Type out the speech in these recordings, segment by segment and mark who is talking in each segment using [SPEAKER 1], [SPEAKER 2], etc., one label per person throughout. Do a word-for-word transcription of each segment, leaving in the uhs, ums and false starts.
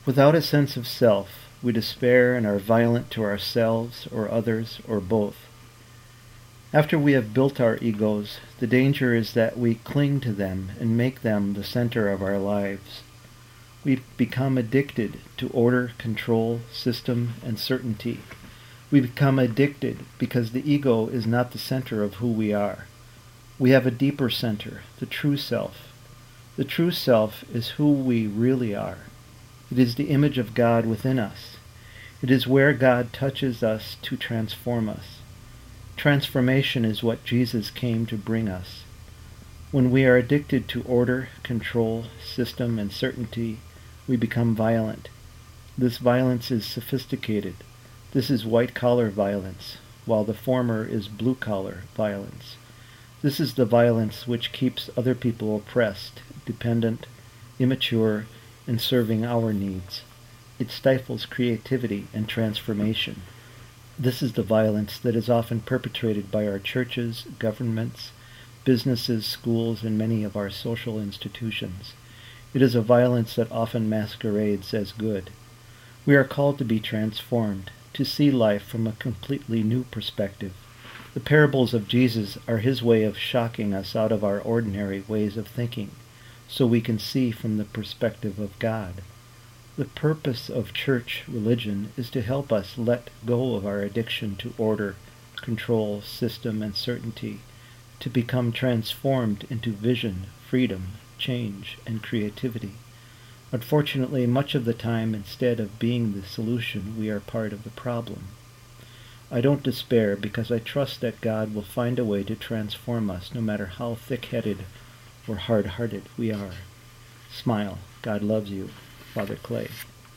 [SPEAKER 1] Without a sense of self, we despair and are violent to ourselves or others or both. After we have built our egos, the danger is that we cling to them and make them the center of our lives. We become addicted to order, control, system, and certainty. We become addicted because the ego is not the center of who we are. We have a deeper center, the true self. The true self is who we really are. It is the image of God within us. It is where God touches us to transform us. Transformation is what Jesus came to bring us. When we are addicted to order, control, system, and certainty, we become violent. This violence is sophisticated. This is white-collar violence, while the former is blue-collar violence. This is the violence which keeps other people oppressed, dependent, immature, and serving our needs. It stifles creativity and transformation. This is the violence that is often perpetrated by our churches, governments, businesses, schools, and many of our social institutions. It is a violence that often masquerades as good. We are called to be transformed, to see life from a completely new perspective. The parables of Jesus are his way of shocking us out of our ordinary ways of thinking, so we can see from the perspective of God. The purpose of church religion is to help us let go of our addiction to order, control, system, and certainty, to become transformed into vision, freedom, change, and creativity. Unfortunately, much of the time, instead of being the solution, we are part of the problem. I don't despair because I trust that God will find a way to transform us no matter how thick-headed or hard-hearted we are. Smile. God loves you. Father Clay.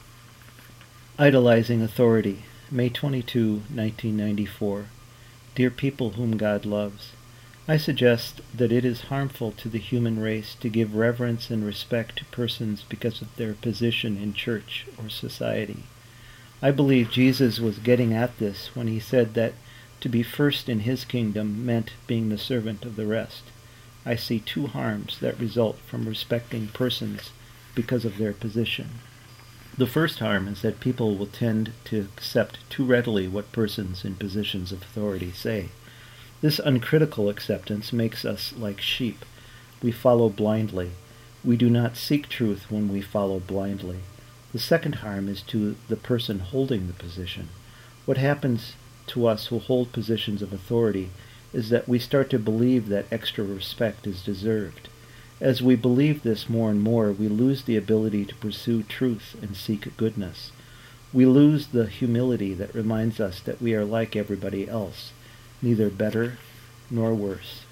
[SPEAKER 1] Idolizing Authority, May twenty-second, nineteen ninety-four. Dear people whom God loves, I suggest that it is harmful to the human race to give reverence and respect to persons because of their position in church or society. I believe Jesus was getting at this when he said that to be first in his kingdom meant being the servant of the rest. I see two harms that result from respecting persons because of their position. The first harm is that people will tend to accept too readily what persons in positions of authority say. This uncritical acceptance makes us like sheep. We follow blindly. We do not seek truth when we follow blindly. The second harm is to the person holding the position. What happens to us who hold positions of authority is that we start to believe that extra respect is deserved. As we believe this more and more, we lose the ability to pursue truth and seek goodness. We lose the humility that reminds us that we are like everybody else, neither better nor worse.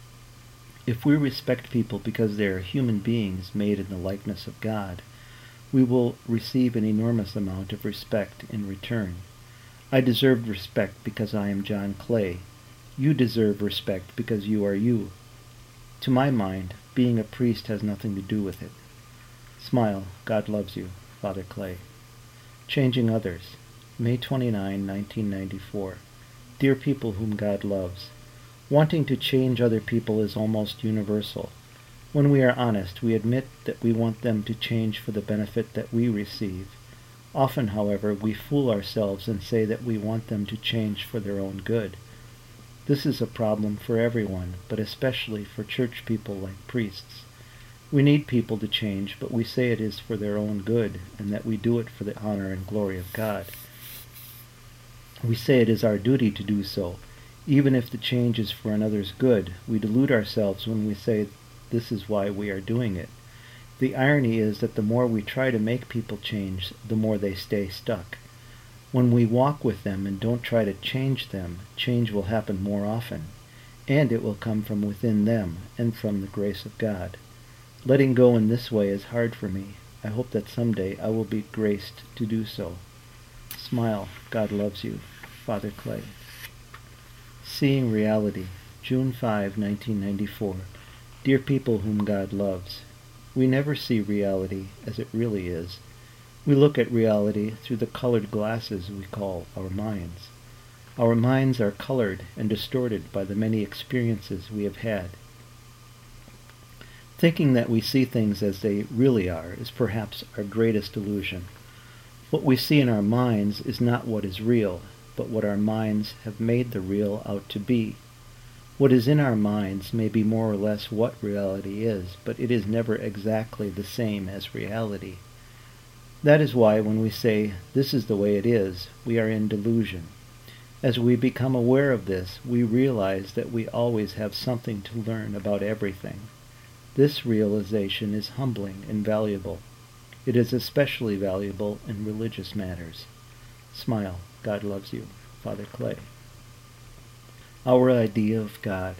[SPEAKER 1] If we respect people because they are human beings made in the likeness of God, we will receive an enormous amount of respect in return. I deserve respect because I am John Clay. You deserve respect because you are you. To my mind, being a priest has nothing to do with it. Smile. God loves you. Father Clay. Changing Others, May twenty-ninth, nineteen ninety-four. Dear people whom God loves, wanting to change other people is almost universal. When we are honest, we admit that we want them to change for the benefit that we receive. Often, however, we fool ourselves and say that we want them to change for their own good. This is a problem for everyone, but especially for church people like priests. We need people to change, but we say it is for their own good, and that we do it for the honor and glory of God. We say it is our duty to do so. Even if the change is for another's good, we delude ourselves when we say this is why we are doing it. The irony is that the more we try to make people change, the more they stay stuck. When we walk with them and don't try to change them, change will happen more often, and it will come from within them and from the grace of God. Letting go in this way is hard for me. I hope that someday I will be graced to do so. Smile. God loves you. Father Clay. Seeing Reality, June fifth, nineteen ninety-four. Dear people whom God loves, we never see reality as it really is. We look at reality through the colored glasses we call our minds. Our minds are colored and distorted by the many experiences we have had. Thinking that we see things as they really are is perhaps our greatest illusion. What we see in our minds is not what is real, but what our minds have made the real out to be. What is in our minds may be more or less what reality is, but it is never exactly the same as reality. That is why when we say, "This is the way it is," we are in delusion. As we become aware of this, we realize that we always have something to learn about everything. This realization is humbling and valuable. It is especially valuable in religious matters. Smile. God loves you. Father Clay. Our Idea of God.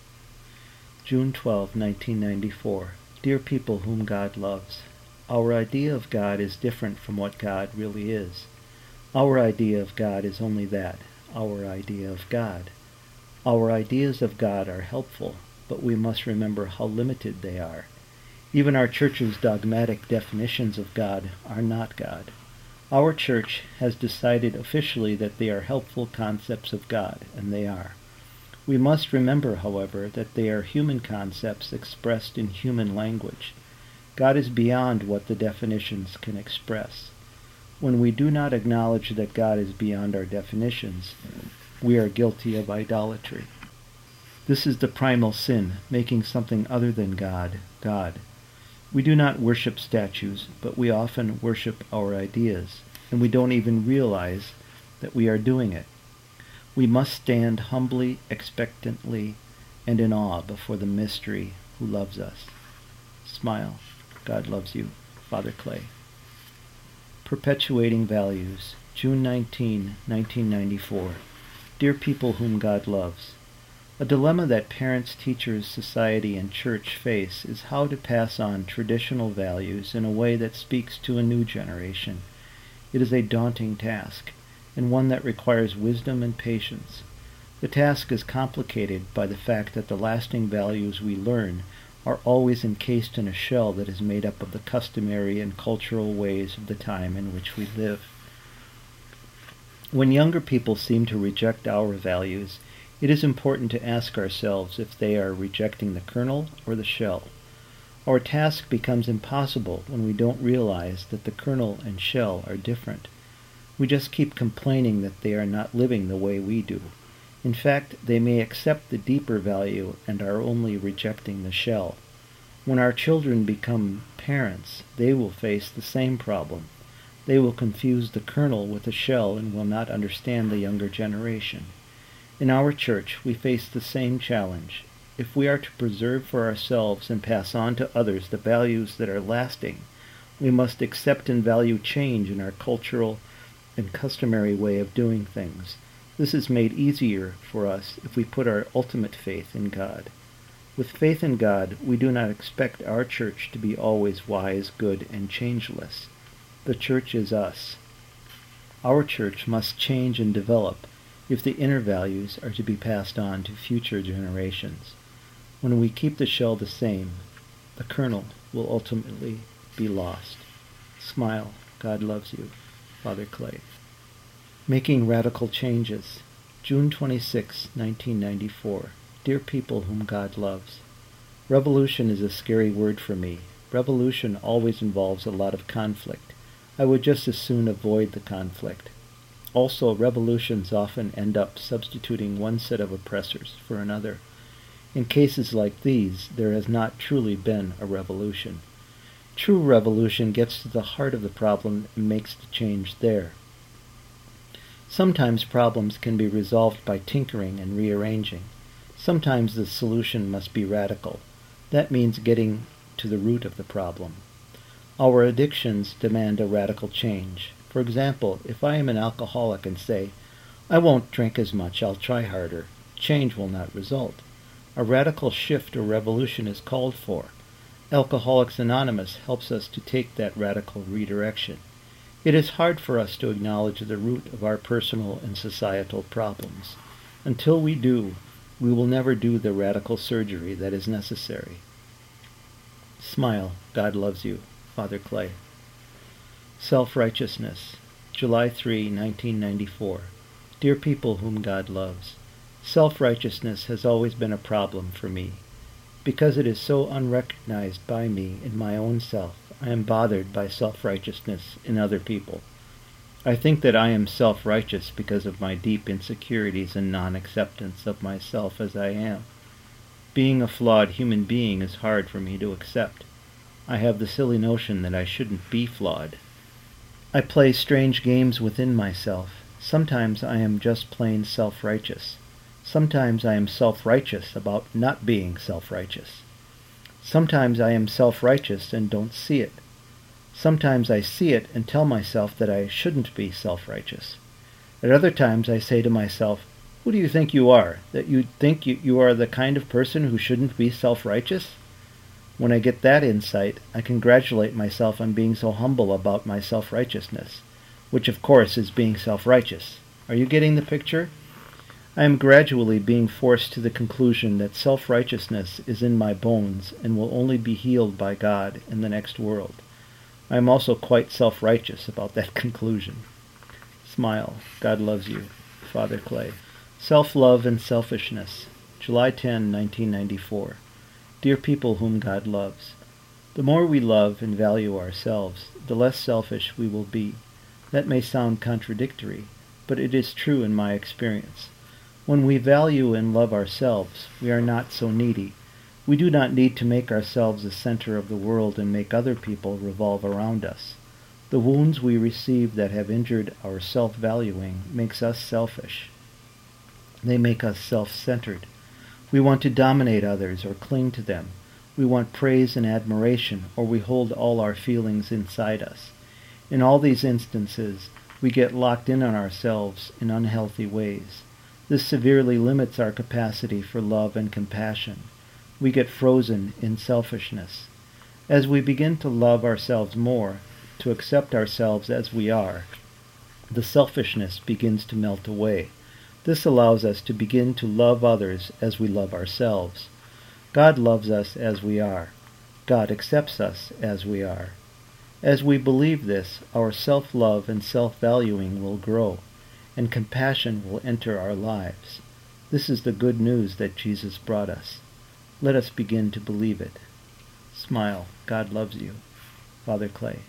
[SPEAKER 1] June twelfth, nineteen ninety-four. Dear people whom God loves, our idea of God is different from what God really is. Our idea of God is only that, our idea of God. Our ideas of God are helpful, but we must remember how limited they are. Even our church's dogmatic definitions of God are not God. Our church has decided officially that they are helpful concepts of God, and they are. We must remember, however, that they are human concepts expressed in human language. God is beyond what the definitions can express. When we do not acknowledge that God is beyond our definitions, we are guilty of idolatry. This is the primal sin, making something other than God, God. We do not worship statues, but we often worship our ideas, and we don't even realize that we are doing it. We must stand humbly, expectantly, and in awe before the mystery who loves us. Smile. God loves you. Father Clay. Perpetuating Values. June nineteenth, nineteen ninety-four. Dear people whom God loves, a dilemma that parents, teachers, society, and church face is how to pass on traditional values in a way that speaks to a new generation. It is a daunting task, and one that requires wisdom and patience. The task is complicated by the fact that the lasting values we learn are always encased in a shell that is made up of the customary and cultural ways of the time in which we live. When younger people seem to reject our values, it is important to ask ourselves if they are rejecting the kernel or the shell. Our task becomes impossible when we don't realize that the kernel and shell are different. We just keep complaining that they are not living the way we do. In fact, they may accept the deeper value and are only rejecting the shell. When our children become parents, they will face the same problem. They will confuse the kernel with the shell and will not understand the younger generation. In our church, we face the same challenge. If we are to preserve for ourselves and pass on to others the values that are lasting, we must accept and value change in our cultural and customary way of doing things. This is made easier for us if we put our ultimate faith in God. With faith in God, we do not expect our church to be always wise, good, and changeless. The church is us. Our church must change and develop if the inner values are to be passed on to future generations. When we keep the shell the same, the kernel will ultimately be lost. Smile. God loves you. Father Clay. Making Radical Changes. June twenty-sixth, nineteen ninety-four. Dear people whom God loves. Revolution is a scary word for me. Revolution always involves a lot of conflict. I would just as soon avoid the conflict. Also, revolutions often end up substituting one set of oppressors for another. In cases like these, there has not truly been a revolution. True revolution gets to the heart of the problem and makes the change there. Sometimes problems can be resolved by tinkering and rearranging. Sometimes the solution must be radical. That means getting to the root of the problem. Our addictions demand a radical change. For example, if I am an alcoholic and say, "I won't drink as much, I'll try harder," change will not result. A radical shift or revolution is called for. Alcoholics Anonymous helps us to take that radical redirection. It is hard for us to acknowledge the root of our personal and societal problems. Until we do, we will never do the radical surgery that is necessary. Smile. God loves you. Father Clay. Self-righteousness. July third, nineteen ninety-four. Dear people whom God loves, self-righteousness has always been a problem for me. Because it is so unrecognized by me in my own self, I am bothered by self-righteousness in other people. I think that I am self-righteous because of my deep insecurities and non-acceptance of myself as I am. Being a flawed human being is hard for me to accept. I have the silly notion that I shouldn't be flawed. I play strange games within myself. Sometimes I am just plain self-righteous. Sometimes I am self-righteous about not being self-righteous. Sometimes I am self-righteous and don't see it. Sometimes I see it and tell myself that I shouldn't be self-righteous. At other times I say to myself, who do you think you are, that you think you, you are the kind of person who shouldn't be self-righteous? When I get that insight, I congratulate myself on being so humble about my self-righteousness, which of course is being self-righteous. Are you getting the picture? I am gradually being forced to the conclusion that self-righteousness is in my bones and will only be healed by God in the next world. I am also quite self-righteous about that conclusion. Smile. God loves you. Father Clay. Self-love and selfishness. July tenth, nineteen ninety-four. Dear people whom God loves. The more we love and value ourselves, the less selfish we will be. That may sound contradictory, but it is true in my experience. When we value and love ourselves, we are not so needy. We do not need to make ourselves the center of the world and make other people revolve around us. The wounds we receive that have injured our self-valuing makes us selfish. They make us self-centered. We want to dominate others or cling to them. We want praise and admiration, or we hold all our feelings inside us. In all these instances, we get locked in on ourselves in unhealthy ways. This severely limits our capacity for love and compassion. We get frozen in selfishness. As we begin to love ourselves more, to accept ourselves as we are, the selfishness begins to melt away. This allows us to begin to love others as we love ourselves. God loves us as we are. God accepts us as we are. As we believe this, our self-love and self-valuing will grow, and compassion will enter our lives. This is the good news that Jesus brought us. Let us begin to believe it. Smile. God loves you. Father Clay.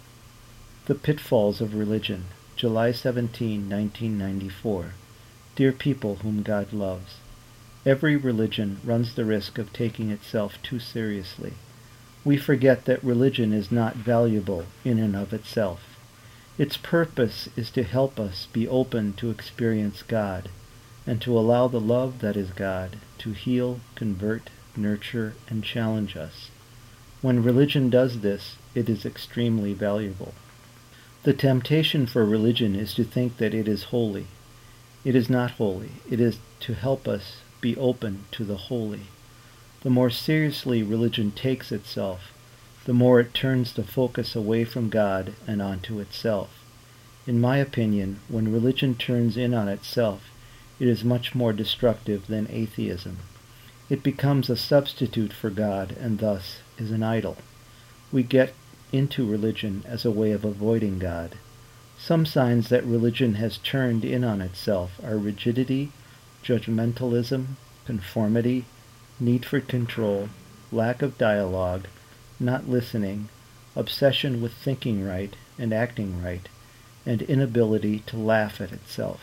[SPEAKER 1] The Pitfalls of Religion. July seventeenth, nineteen ninety-four. Dear people whom God loves. Every religion runs the risk of taking itself too seriously. We forget that religion is not valuable in and of itself. Its purpose is to help us be open to experience God, and to allow the love that is God to heal, convert, nurture, and challenge us. When religion does this, it is extremely valuable. The temptation for religion is to think that it is holy. It is not holy. It is to help us be open to the holy. The more seriously religion takes itself, the more it turns the focus away from God and onto itself. In my opinion, when religion turns in on itself, it is much more destructive than atheism. It becomes a substitute for God and thus is an idol. We get into religion as a way of avoiding God. Some signs that religion has turned in on itself are rigidity, judgmentalism, conformity, need for control, lack of dialogue, not listening, obsession with thinking right and acting right, and inability to laugh at itself.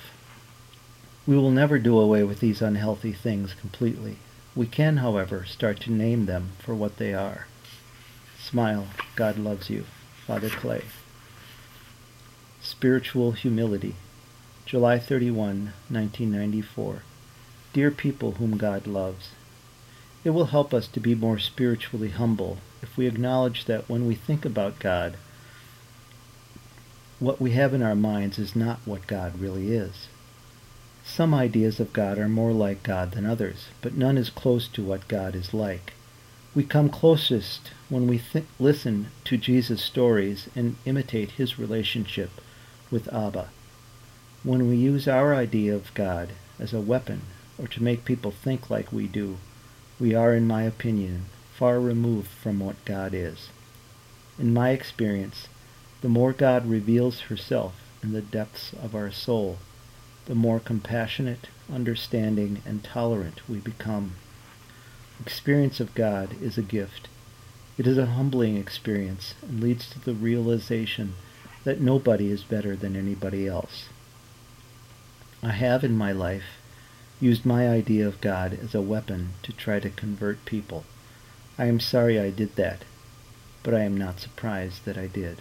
[SPEAKER 1] We will never do away with these unhealthy things completely. We can, however, start to name them for what they are. Smile. God loves you. Father Clay. Spiritual Humility. July thirty-first, nineteen ninety-four. Dear people whom God loves. It will help us to be more spiritually humble if we acknowledge that when we think about God, what we have in our minds is not what God really is. Some ideas of God are more like God than others, but none is close to what God is like. We come closest when we th- listen to Jesus' stories and imitate his relationship with Abba. When we use our idea of God as a weapon or to make people think like we do, we are, in my opinion, far removed from what God is. In my experience, the more God reveals herself in the depths of our soul, the more compassionate, understanding, and tolerant we become. Experience of God is a gift. It is a humbling experience and leads to the realization that nobody is better than anybody else. I have in my life used my idea of God as a weapon to try to convert people. I am sorry I did that, but I am not surprised that I did.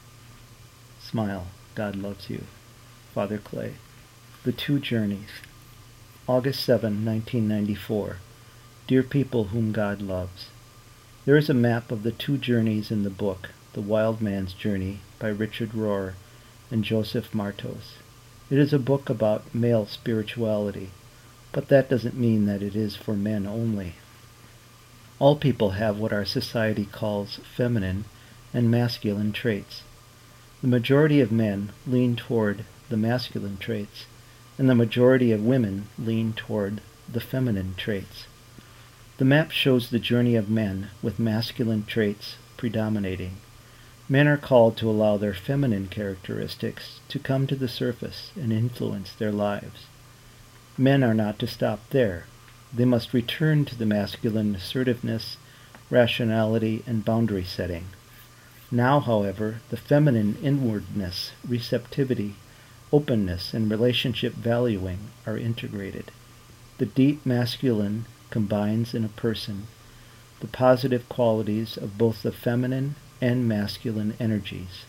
[SPEAKER 1] Smile. God loves you. Father Clay. The Two Journeys. August seventh, nineteen ninety-four. Dear people whom God loves. There is a map of the two journeys in the book, The Wild Man's Journey, by Richard Rohr and Joseph Martos. It is a book about male spirituality, but that doesn't mean that it is for men only. All people have what our society calls feminine and masculine traits. The majority of men lean toward the masculine traits, and the majority of women lean toward the feminine traits. The map shows the journey of men with masculine traits predominating. Men are called to allow their feminine characteristics to come to the surface and influence their lives. Men are not to stop there. They must return to the masculine assertiveness, rationality, and boundary setting. Now, however, the feminine inwardness, receptivity, openness, and relationship valuing are integrated. The deep masculine combines in a person the positive qualities of both the feminine and masculine energies.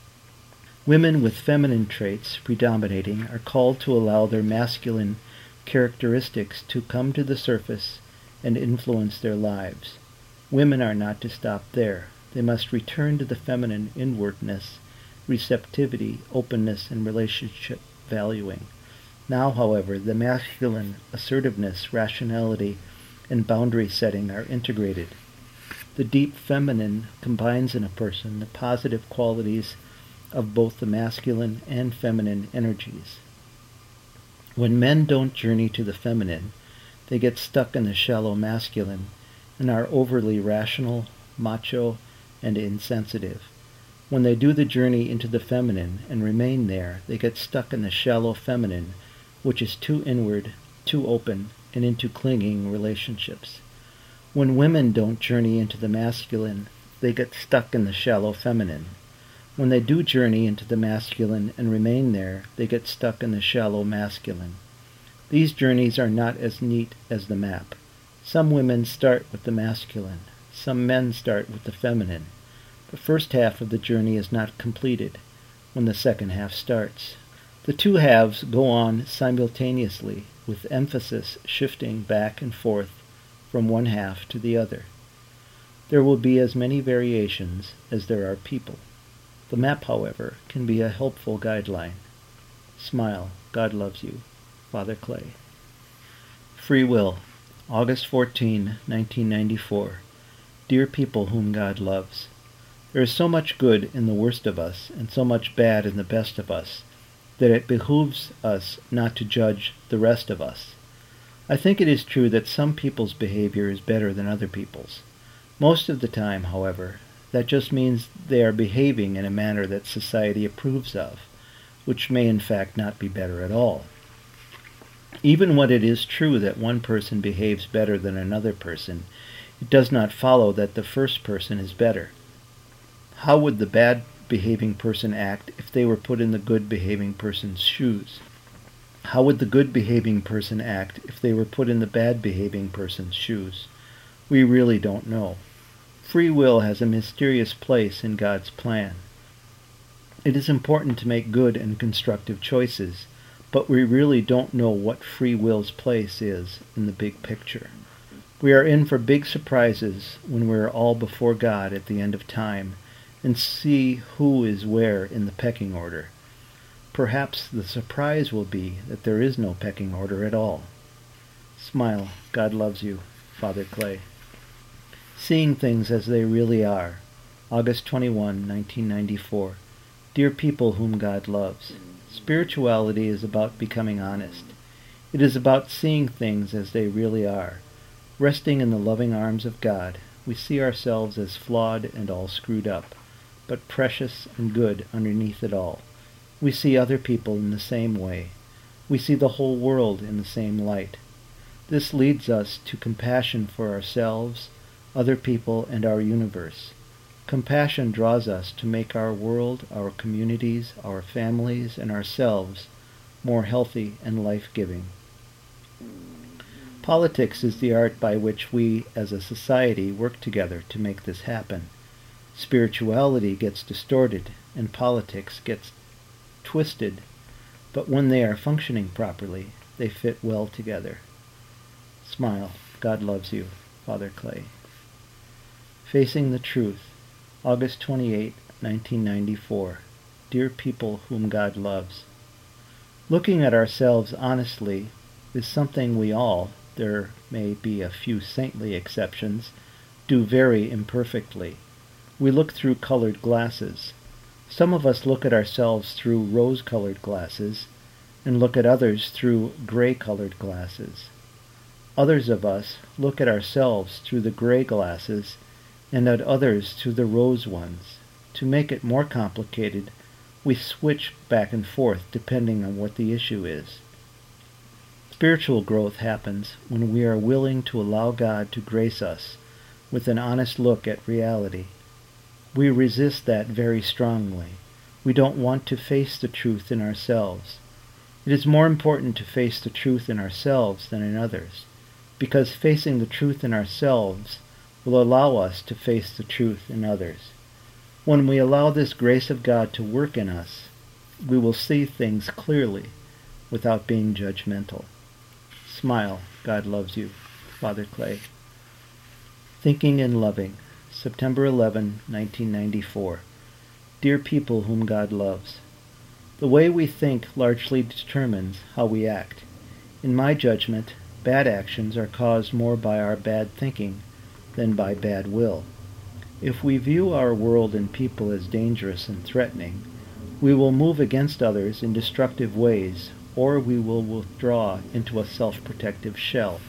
[SPEAKER 1] Women with feminine traits predominating are called to allow their masculine characteristics to come to the surface and influence their lives. Women are not to stop there. They must return to the feminine inwardness, receptivity, openness, and relationship valuing. Now, however, the masculine assertiveness, rationality, and boundary setting are integrated. The deep feminine combines in a person the positive qualities of both the masculine and feminine energies. When men don't journey to the feminine, they get stuck in the shallow masculine and are overly rational, macho, and insensitive. When they do the journey into the feminine and remain there, they get stuck in the shallow feminine, which is too inward, too open, and into clinging relationships. When women don't journey into the masculine, they get stuck in the shallow feminine. When they do journey into the masculine and remain there, they get stuck in the shallow masculine. These journeys are not as neat as the map. Some women start with the masculine. Some men start with the feminine. The first half of the journey is not completed when the second half starts. The two halves go on simultaneously, with emphasis shifting back and forth from one half to the other. There will be as many variations as there are people. The map, however, can be a helpful guideline. Smile. God loves you. Father Clay. Free Will. August fourteenth, nineteen ninety-four. Dear people whom God loves. There is so much good in the worst of us, and so much bad in the best of us, that it behooves us not to judge the rest of us. I think it is true that some people's behavior is better than other people's. Most of the time, however, that just means they are behaving in a manner that society approves of, which may in fact not be better at all. Even when it is true that one person behaves better than another person, it does not follow that the first person is better. How would the bad-behaving person act if they were put in the good-behaving person's shoes? How would the good-behaving person act if they were put in the bad-behaving person's shoes? We really don't know. Free will has a mysterious place in God's plan. It is important to make good and constructive choices, but we really don't know what free will's place is in the big picture. We are in for big surprises when we are all before God at the end of time and see who is where in the pecking order. Perhaps the surprise will be that there is no pecking order at all. Smile. God loves you. Father Clay. Seeing things as they really are. August twenty-first, nineteen ninety-four. Dear people whom God loves. Spirituality is about becoming honest. It is about seeing things as they really are. Resting in the loving arms of God, we see ourselves as flawed and all screwed up, but precious and good underneath it all. We see other people in the same way. We see the whole world in the same light. This leads us to compassion for ourselves, other people, and our universe. Compassion draws us to make our world, our communities, our families, and ourselves more healthy and life-giving. Politics is the art by which we, as a society, work together to make this happen. Spirituality gets distorted, and politics gets twisted, but when they are functioning properly, they fit well together. Smile. God loves you. Father Clay. Facing the Truth, August twenty-eighth, nineteen ninety-four. Dear people whom God loves. Looking at ourselves honestly is something we all, there may be a few saintly exceptions, do very imperfectly. We look through colored glasses. Some of us look at ourselves through rose-colored glasses, and look at others through gray-colored glasses. Others of us look at ourselves through the gray glasses, and at others through the rose ones. To make it more complicated, we switch back and forth depending on what the issue is. Spiritual growth happens when we are willing to allow God to grace us with an honest look at reality. We resist that very strongly. We don't want to face the truth in ourselves. It is more important to face the truth in ourselves than in others, because facing the truth in ourselves will allow us to face the truth in others. When we allow this grace of God to work in us, we will see things clearly without being judgmental. Smile. God loves you. Father Clay. Thinking and Loving, September eleventh, nineteen ninety-four. Dear people whom God loves. The way we think largely determines how we act. In my judgment, bad actions are caused more by our bad thinking than by bad will. If we view our world and people as dangerous and threatening, we will move against others in destructive ways, or we will withdraw into a self-protective shell.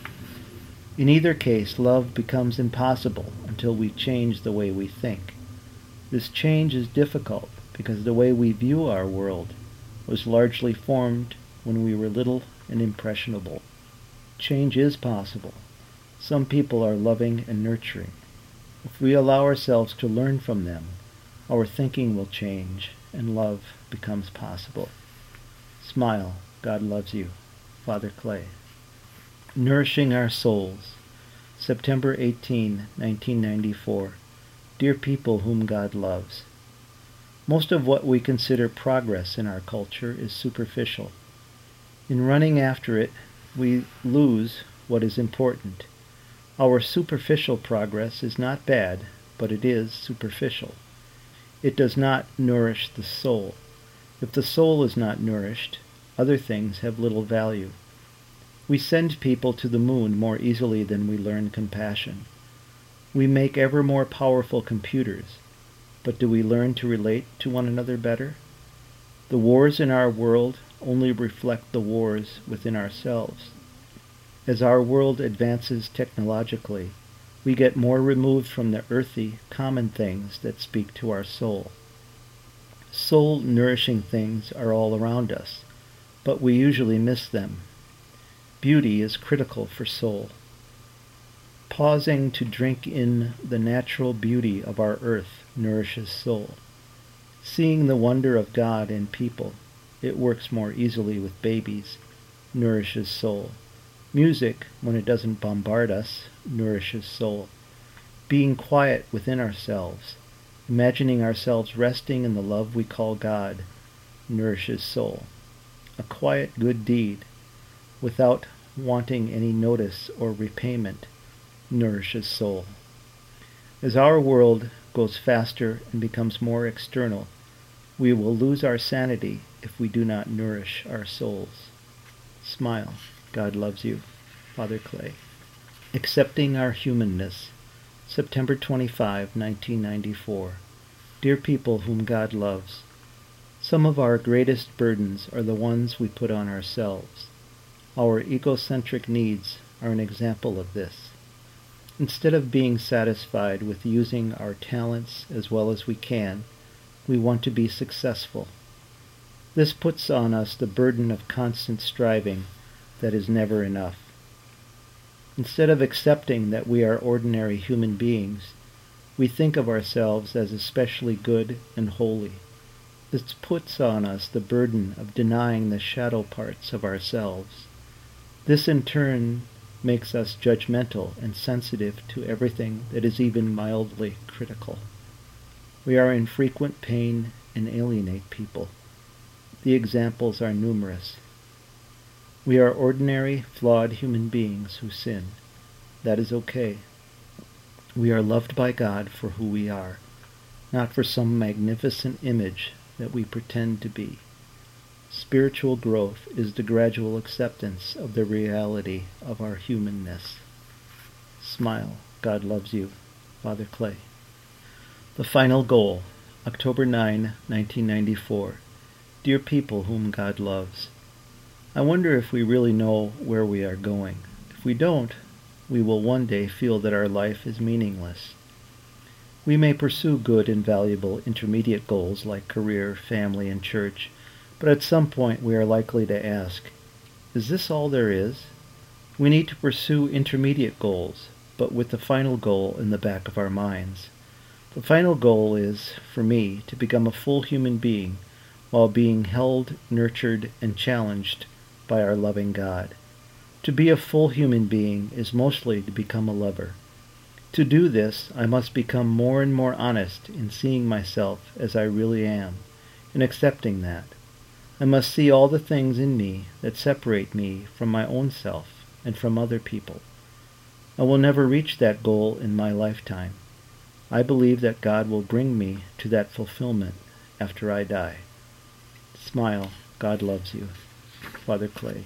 [SPEAKER 1] In either case, love becomes impossible until we change the way we think. This change is difficult because the way we view our world was largely formed when we were little and impressionable. Change is possible. Some people are loving and nurturing. If we allow ourselves to learn from them, our thinking will change and love becomes possible. Smile. God loves you. Father Clay. Nourishing Our Souls, September eighteenth, nineteen ninety-four. Dear people whom God loves. Most of what we consider progress in our culture is superficial. In running after it, we lose what is important. Our superficial progress is not bad, but it is superficial. It does not nourish the soul. If the soul is not nourished, other things have little value. We send people to the moon more easily than we learn compassion. We make ever more powerful computers, but do we learn to relate to one another better? The wars in our world only reflect the wars within ourselves. As our world advances technologically, we get more removed from the earthy, common things that speak to our soul. Soul-nourishing things are all around us, but we usually miss them. Beauty is critical for soul. Pausing to drink in the natural beauty of our earth nourishes soul. Seeing the wonder of God in people, it works more easily with babies, nourishes soul. Music, when it doesn't bombard us, nourishes soul. Being quiet within ourselves, imagining ourselves resting in the love we call God, nourishes soul. A quiet good deed, without wanting any notice or repayment, nourishes soul. As our world goes faster and becomes more external, we will lose our sanity if we do not nourish our souls. Smile. God loves you. Father Clay. Accepting Our Humanness, September twenty-fifth, nineteen ninety-four. Dear people whom God loves. Some of our greatest burdens are the ones we put on ourselves. Our egocentric needs are an example of this. Instead of being satisfied with using our talents as well as we can, we want to be successful. This puts on us the burden of constant striving that is never enough. Instead of accepting that we are ordinary human beings, we think of ourselves as especially good and holy. This puts on us the burden of denying the shadow parts of ourselves. This in turn makes us judgmental and sensitive to everything that is even mildly critical. We are in frequent pain and alienate people. The examples are numerous. We are ordinary, flawed human beings who sin. That is okay. We are loved by God for who we are, not for some magnificent image that we pretend to be. Spiritual growth is the gradual acceptance of the reality of our humanness. Smile. God loves you. Father Clay. The final goal, October ninth, nineteen ninety-four. Dear people whom God loves. I wonder if we really know where we are going. If we don't, we will one day feel that our life is meaningless. We may pursue good and valuable intermediate goals like career, family, and church, but at some point we are likely to ask, is this all there is? We need to pursue intermediate goals, but with the final goal in the back of our minds. The final goal is, for me, to become a full human being while being held, nurtured, and challenged by our loving God. To be a full human being is mostly to become a lover. To do this, I must become more and more honest in seeing myself as I really am, and accepting that. I must see all the things in me that separate me from my own self and from other people. I will never reach that goal in my lifetime. I believe that God will bring me to that fulfillment after I die. Smile. God loves you. Father Clay.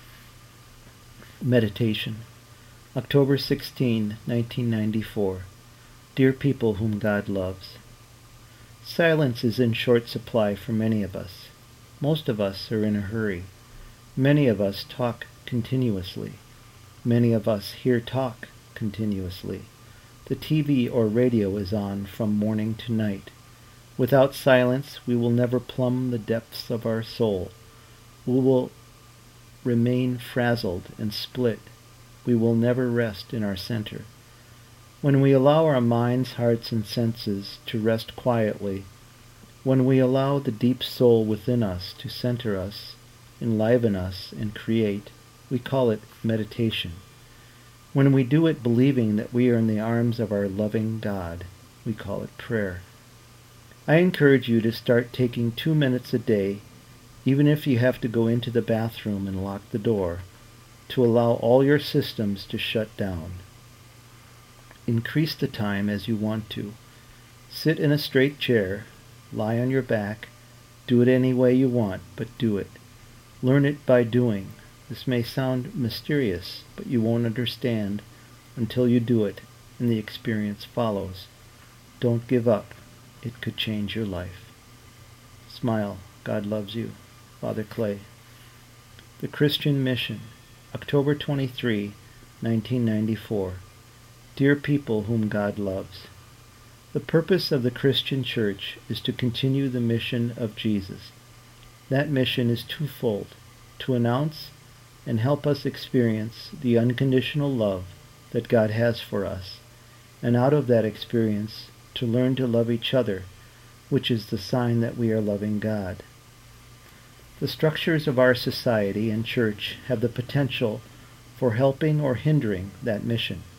[SPEAKER 1] Meditation. October sixteenth, nineteen ninety-four. Dear people whom God loves. Silence is in short supply for many of us. Most of us are in a hurry. Many of us talk continuously. Many of us hear talk continuously. The T V or radio is on from morning to night. Without silence, we will never plumb the depths of our soul. We will remain frazzled and split. We will never rest in our center. When we allow our minds, hearts, and senses to rest quietly, when we allow the deep soul within us to center us, enliven us, and create, we call it meditation. When we do it believing that we are in the arms of our loving God, we call it prayer. I encourage you to start taking two minutes a day, even if you have to go into the bathroom and lock the door, to allow all your systems to shut down. Increase the time as you want to. Sit in a straight chair, lie on your back, do it any way you want, but do it. Learn it by doing. This may sound mysterious, but you won't understand until you do it and the experience follows. Don't give up. It could change your life. Smile. God loves you. Father Clay. The Christian Mission, October twenty-third, nineteen ninety-four. Dear people whom God loves. The purpose of the Christian Church is to continue the mission of Jesus. That mission is twofold: to announce and help us experience the unconditional love that God has for us, and out of that experience to learn to love each other, which is the sign that we are loving God. The structures of our society and church have the potential for helping or hindering that mission.